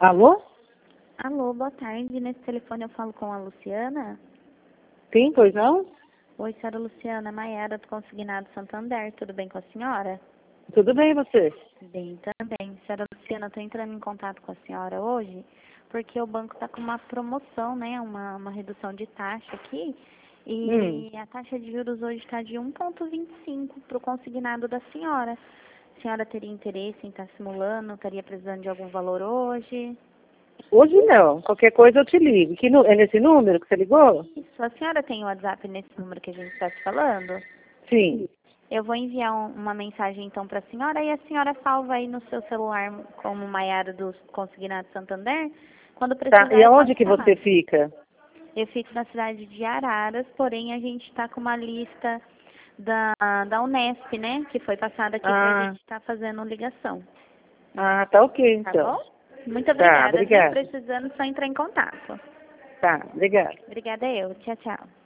Alô? Alô, boa tarde. Nesse telefone eu falo com a Luciana. Sim, pois não? Oi, senhora Luciana, Maiara do Consignado Santander. Tudo bem com a senhora? Tudo bem, e você? Bem também. Senhora Luciana, eu estou entrando em contato com a senhora hoje porque o banco está com uma promoção, né? Uma redução de taxa aqui. E a taxa de juros hoje está de 1,25 para o consignado da senhora. A senhora teria interesse em estar simulando? Estaria precisando de algum valor hoje? Hoje não. Qualquer coisa eu te ligo. É nesse número que você ligou? Isso. A senhora tem o WhatsApp nesse número que a gente está te falando? Sim. Eu vou enviar uma mensagem então para a senhora e a senhora salva aí no seu celular como Maiara do Consignado Santander. Quando Tá. precisar E é só aonde que chamar. você fica? Eu fico na cidade de Araras, porém a gente está com uma lista da Unesp, né? Que foi passada aqui para a gente estar fazendo ligação. Tá ok, Tá então. bom? Muito Tá, obrigada, viu? obrigada. Precisando, só entrar em contato. Tá, obrigada. Obrigada eu. Tchau, tchau.